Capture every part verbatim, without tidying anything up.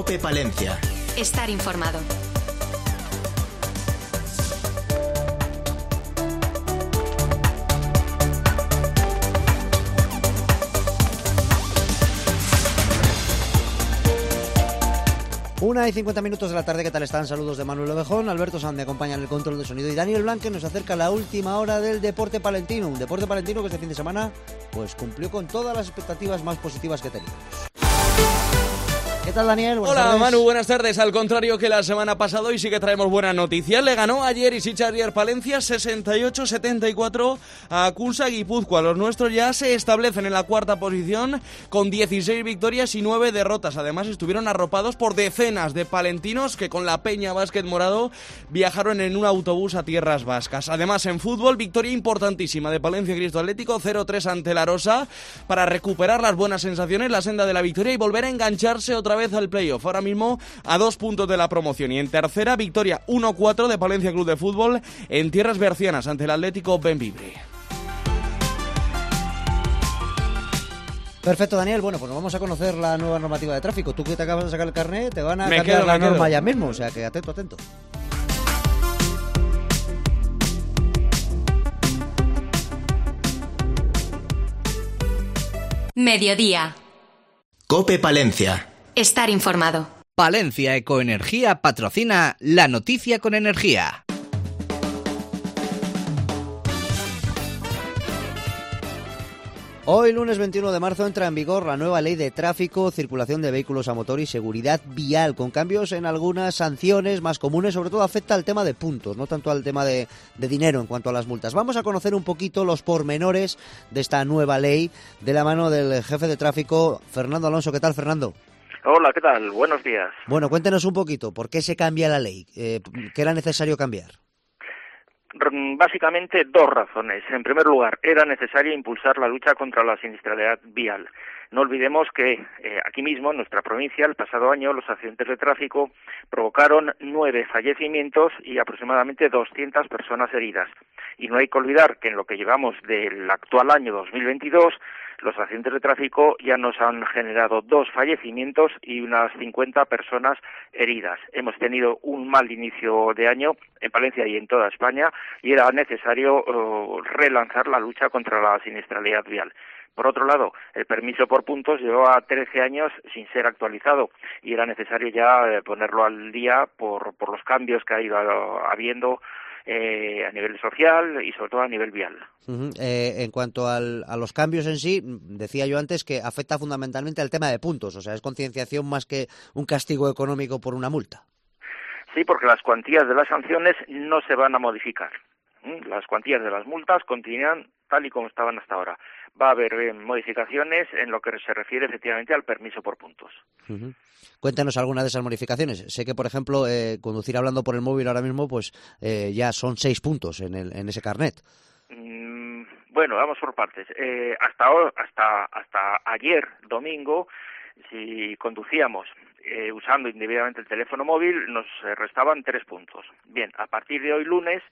COPE Palencia. Estar informado. Una y cincuenta minutos de la tarde, ¿qué tal están? Saludos de Manuel Ovejón, Alberto Sanz me acompaña en el control de sonido y Daniel Blanque nos acerca a la última hora del deporte palentino. Un deporte palentino que este fin de semana pues cumplió con todas las expectativas más positivas que teníamos. ¿Qué tal, Daniel? Buenas Hola, tardes. Manu, buenas tardes. Al contrario que la semana pasada, hoy sí que traemos buenas noticias. Le ganó ayer Isichar Palencia sesenta y ocho setenta y cuatro a Culsa Guipúzcoa. Los nuestros ya se establecen en la cuarta posición con dieciséis victorias y nueve derrotas. Además, estuvieron arropados por decenas de palentinos que con la Peña Básquet Morado viajaron en un autobús a tierras vascas. Además, en fútbol, victoria importantísima de Palencia Cristo Atlético, cero tres ante la Rosa, para recuperar las buenas sensaciones, la senda de la victoria y volver a engancharse otra vez al playoff, ahora mismo a dos puntos de la promoción. Y en tercera, victoria uno cuatro de Palencia Club de Fútbol en tierras bercianas ante el Atlético Bembibre. Perfecto, Daniel. Bueno, pues nos vamos a conocer la nueva normativa de tráfico. Tú que te acabas de sacar el carnet, te van a Me cambiar quedo, la me norma quedo. ya mismo, o sea que atento, atento. Mediodía. COPE Palencia. Estar informado. Palencia Ecoenergía patrocina La Noticia con Energía. Hoy, lunes veintiuno de marzo, entra en vigor la nueva ley de tráfico, circulación de vehículos a motor y seguridad vial, con cambios en algunas sanciones más comunes. Sobre todo afecta al tema de puntos, no tanto al tema de, de dinero en cuanto a las multas. Vamos a conocer un poquito los pormenores de esta nueva ley de la mano del jefe de tráfico, Fernando Alonso. ¿Qué tal, Fernando? Hola, ¿qué tal? Buenos días. Bueno, cuéntenos un poquito, ¿por qué se cambia la ley? Eh, ¿Qué era necesario cambiar? Básicamente dos razones. En primer lugar, era necesario impulsar la lucha contra la siniestralidad vial. No olvidemos que eh, aquí mismo, en nuestra provincia, el pasado año, los accidentes de tráfico provocaron nueve fallecimientos y aproximadamente doscientas personas heridas. Y no hay que olvidar que en lo que llevamos del actual año dos mil veintidós, los accidentes de tráfico ya nos han generado dos fallecimientos y unas cincuenta personas heridas. Hemos tenido un mal inicio de año en Palencia y en toda España y era necesario uh, relanzar la lucha contra la siniestralidad vial. Por otro lado, el permiso por puntos llevaba trece años sin ser actualizado y era necesario ya eh, ponerlo al día por, por los cambios que ha ido habiendo eh, a nivel social y sobre todo a nivel vial. Uh-huh. Eh, en cuanto al, a los cambios en sí, decía yo antes que afecta fundamentalmente al tema de puntos, o sea, es concienciación más que un castigo económico por una multa. Sí, porque las cuantías de las sanciones no se van a modificar. Las cuantías de las multas continúan tal y como estaban hasta ahora. Va a haber eh, modificaciones en lo que se refiere efectivamente al permiso por puntos. Uh-huh. Cuéntanos alguna de esas modificaciones. Sé que, por ejemplo, eh, conducir hablando por el móvil ahora mismo, pues eh, ya son seis puntos en, el, en ese carnet. Mm, bueno, vamos por partes. Eh, hasta, ahora, hasta, hasta ayer, domingo, si conducíamos eh, usando indebidamente el teléfono móvil, nos eh, restaban tres puntos. Bien, a partir de hoy, lunes,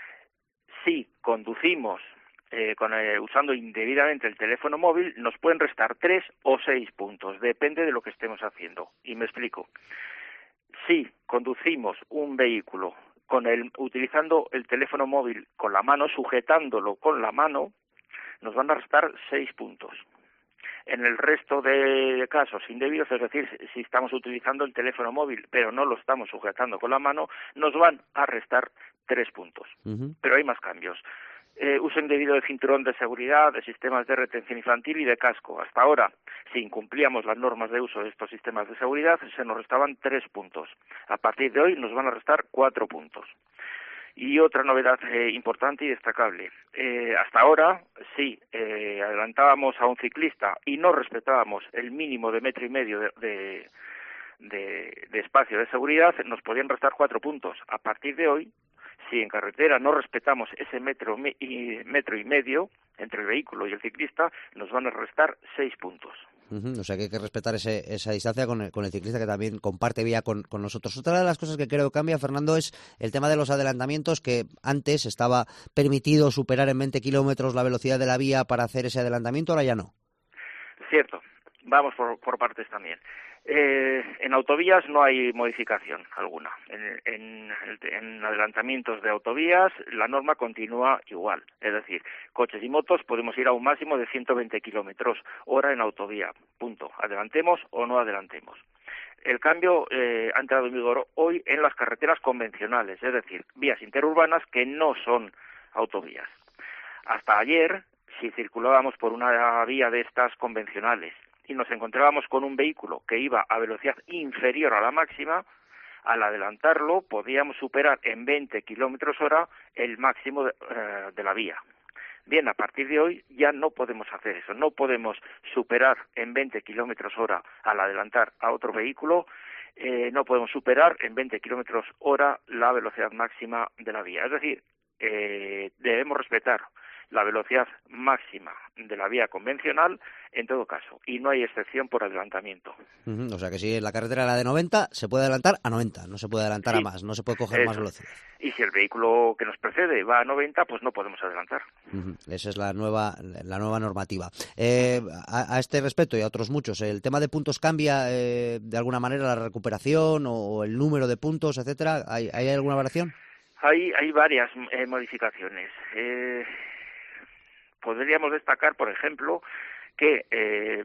si conducimos Eh, con, eh, usando indebidamente el teléfono móvil, nos pueden restar tres o seis puntos, depende de lo que estemos haciendo. Y me explico. Si conducimos un vehículo con el, utilizando el teléfono móvil con la mano, sujetándolo con la mano, nos van a restar seis puntos. En el resto de casos indebidos, es decir, si estamos utilizando el teléfono móvil pero no lo estamos sujetando con la mano, nos van a restar tres puntos. Uh-huh. Pero hay más cambios. Eh, uso indebido de cinturón de seguridad, de sistemas de retención infantil y de casco. Hasta ahora, si incumplíamos las normas de uso de estos sistemas de seguridad, se nos restaban tres puntos. A partir de hoy nos van a restar cuatro puntos. Y otra novedad eh, importante y destacable. Eh, hasta ahora, si eh, adelantábamos a un ciclista y no respetábamos el mínimo de metro y medio de, de, de, de espacio de seguridad, nos podían restar cuatro puntos. A partir de hoy, si en carretera no respetamos ese metro y, metro y medio entre el vehículo y el ciclista, nos van a restar seis puntos. Uh-huh. O sea que hay que respetar ese, esa distancia con el, con el ciclista que también comparte vía con, con nosotros. Otra de las cosas que creo que cambia, Fernando, es el tema de los adelantamientos, que antes estaba permitido superar en veinte kilómetros la velocidad de la vía para hacer ese adelantamiento, ahora ya no. Cierto. Vamos por, por partes también. Eh, en autovías no hay modificación alguna. En, en, en adelantamientos de autovías la norma continúa igual. Es decir, coches y motos podemos ir a un máximo de ciento veinte kilómetros hora en autovía. Punto. Adelantemos o no adelantemos. El cambio eh, ha entrado en vigor hoy en las carreteras convencionales, es decir, vías interurbanas que no son autovías. Hasta ayer, si circulábamos por una vía de estas convencionales y nos encontrábamos con un vehículo que iba a velocidad inferior a la máxima, al adelantarlo podíamos superar en veinte kilómetros hora el máximo de, eh, de la vía. Bien, a partir de hoy ya no podemos hacer eso, no podemos superar en veinte kilómetros hora al adelantar a otro vehículo, eh, no podemos superar en veinte kilómetros hora la velocidad máxima de la vía. Es decir, eh, debemos respetar la velocidad máxima de la vía convencional en todo caso, y no hay excepción por adelantamiento. Uh-huh. O sea que si en la carretera era de noventa, se puede adelantar a noventa, no se puede adelantar sí. a más, no se puede coger Eso. más velocidad. Y si el vehículo que nos precede va a noventa, pues no podemos adelantar. Uh-huh. Esa es la nueva la nueva normativa. Eh, a, a este respecto y a otros muchos, ¿el tema de puntos cambia eh, de alguna manera la recuperación o, o el número de puntos, etcétera? ¿Hay, hay alguna variación? Hay, hay varias eh, modificaciones. Eh... Podríamos destacar, por ejemplo, que eh,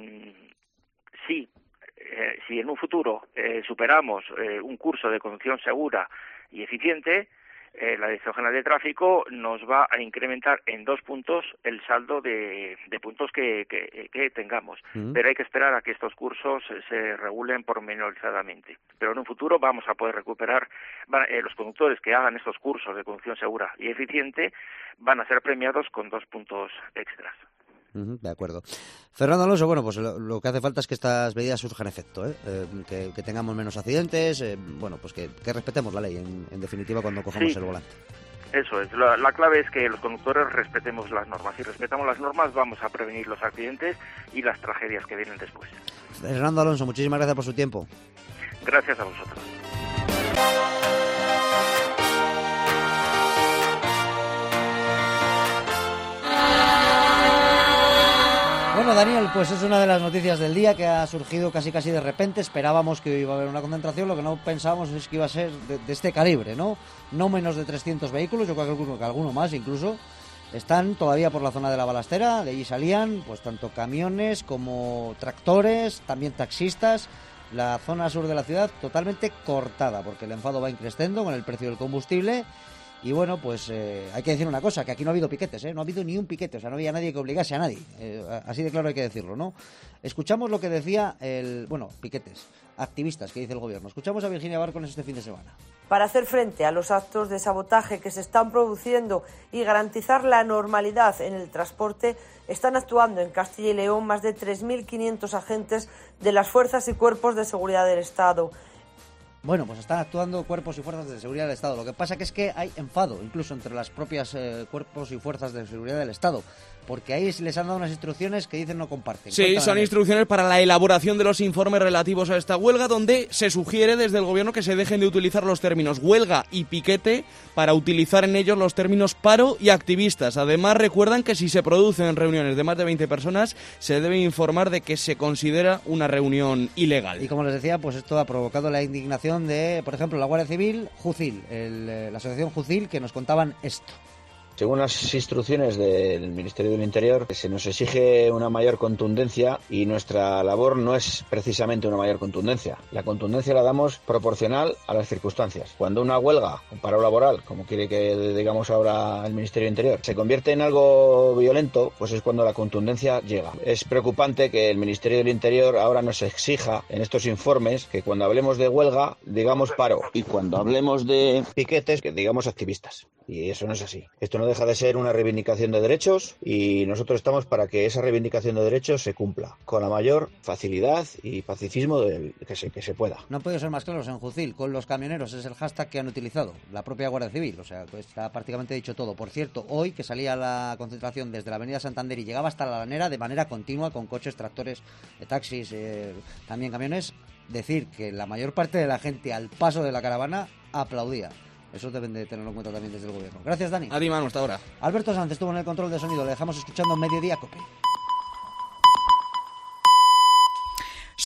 si, eh, si en un futuro eh, superamos eh, un curso de conducción segura y eficiente, eh, la Dirección General de Tráfico nos va a incrementar en dos puntos el saldo de, de puntos que, que, que tengamos. Mm. Pero hay que esperar a que estos cursos se regulen pormenorizadamente. Pero en un futuro vamos a poder recuperar, van, eh, los conductores que hagan estos cursos de conducción segura y eficiente van a ser premiados con dos puntos extras. Uh-huh, de acuerdo. Fernando Alonso, bueno, pues lo, lo que hace falta es que estas medidas surjan efecto, ¿eh? Eh, que, que tengamos menos accidentes, eh, bueno, pues que, que respetemos la ley, en, en definitiva, cuando cogemos sí, el volante. Eso es, la, la clave es que los conductores respetemos las normas. Si respetamos las normas vamos a prevenir los accidentes y las tragedias que vienen después. Fernando Alonso, muchísimas gracias por su tiempo. Gracias a vosotros. Bueno, Daniel, pues es una de las noticias del día que ha surgido casi casi de repente. Esperábamos que iba a haber una concentración, lo que no pensábamos es que iba a ser de, de este calibre, ¿no? No menos de trescientos vehículos, yo creo que alguno más incluso. Están todavía por la zona de la balastera, de allí salían pues tanto camiones como tractores, también taxistas. La zona sur de la ciudad totalmente cortada, porque el enfado va increciendo con el precio del combustible. Y bueno, pues eh, hay que decir una cosa, que aquí no ha habido piquetes, ¿eh? No ha habido ni un piquete, o sea, no había nadie que obligase a nadie. Eh, así de claro hay que decirlo, ¿no? Escuchamos lo que decía el... Bueno, piquetes, activistas, que dice el gobierno. Escuchamos a Virginia Bárcenas este fin de semana. Para hacer frente a los actos de sabotaje que se están produciendo y garantizar la normalidad en el transporte, están actuando en Castilla y León más de tres mil quinientos agentes de las fuerzas y cuerpos de seguridad del Estado. Bueno, pues están actuando cuerpos y fuerzas de seguridad del Estado. Lo que pasa que es que hay enfado, incluso entre las propias eh, cuerpos y fuerzas de seguridad del Estado, porque ahí les han dado unas instrucciones que dicen no comparten. Sí, Cuéntame. Son instrucciones para la elaboración de los informes relativos a esta huelga, donde se sugiere desde el gobierno que se dejen de utilizar los términos huelga y piquete para utilizar en ellos los términos paro y activistas. Además, recuerdan que si se producen reuniones de más de veinte personas, se debe informar de que se considera una reunión ilegal. Y como les decía, pues esto ha provocado la indignación de, por ejemplo, la Guardia Civil, Jucil, el, la asociación Jucil, que nos contaban esto. Según las instrucciones del Ministerio del Interior, se nos exige una mayor contundencia y nuestra labor no es precisamente una mayor contundencia. La contundencia la damos proporcional a las circunstancias. Cuando una huelga, un paro laboral, como quiere que digamos ahora el Ministerio del Interior, se convierte en algo violento, pues es cuando la contundencia llega. Es preocupante que el Ministerio del Interior ahora nos exija en estos informes que cuando hablemos de huelga, digamos paro, y cuando hablemos de piquetes, que digamos activistas. Y eso no es así. Esto no deja de ser una reivindicación de derechos y nosotros estamos para que esa reivindicación de derechos se cumpla con la mayor facilidad y pacifismo del, que, se, que se pueda. No han podido ser más claros en Jucil, con los camioneros, es el hashtag que han utilizado, la propia Guardia Civil, o sea, pues está prácticamente dicho todo. Por cierto, hoy que salía la concentración desde la avenida Santander y llegaba hasta la Lanera de manera continua con coches, tractores, taxis, eh, también camiones, decir que la mayor parte de la gente al paso de la caravana aplaudía. Eso deben de tenerlo en cuenta también desde el gobierno. Gracias, Dani. A ti, Manu, hasta ahora. Alberto Sánchez estuvo en el control de sonido. Le dejamos escuchando Mediodía Cope.